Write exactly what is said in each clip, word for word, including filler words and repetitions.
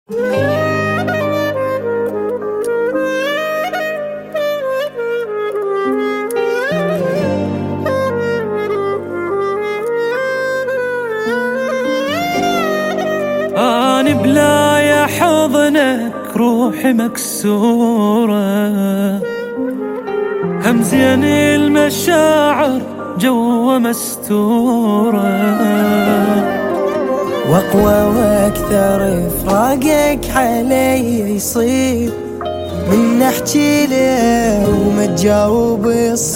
أنا بلا يا حضنك روحي مكسورة، همزين المشاعر جوا مستورة، واقوى واكثر فراقك علي يصير من احكي له وما تجاوب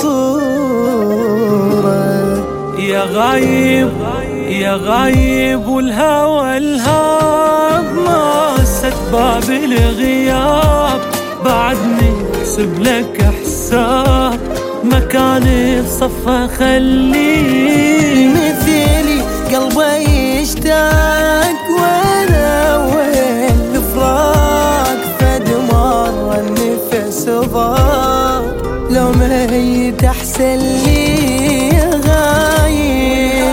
الصورة. يا غايب يا غايب والهوى الهاب ما سد باب الغياب، بعدني احسب لك حساب مكاني بصفه خليه. مثلي قلبي يشتاق وانا وين الفراق، فد مرة النفس ضاق لو ميت احسن لي يا غايب.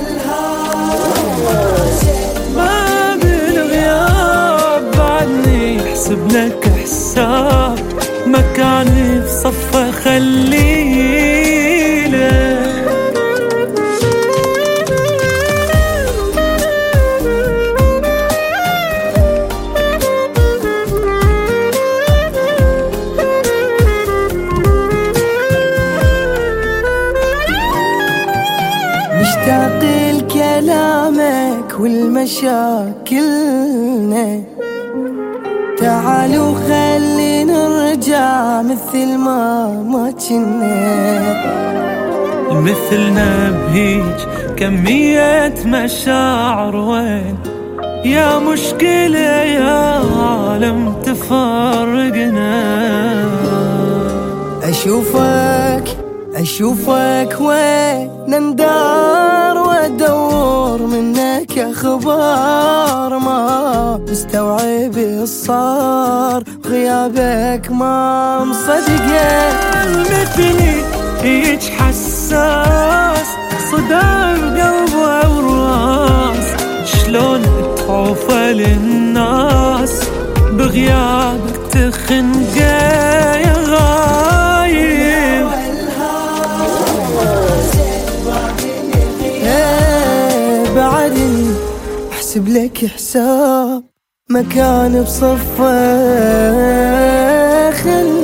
باب الغياب بعدني احسب لك حساب مكاني بصفه خليه له. مشتاق لكلامك والمشاكلنا، تعالوا خلي نرجع مثل ما ما كنا. مثلنا بهيج كمية مشاعر وين، يا مشكلة يا عالم تفرقنا. أشوفك أشوفك وين ندار وأدور منك أخبار، ما مستوعب الصار غيابك ما مصدقه. مثلي هيج حساس صدى بقلبه وراس، شلون تعوفه للناس بغيابك تخنقه يا غايب. بعدني احسب لك حساب مكان بصفه خلي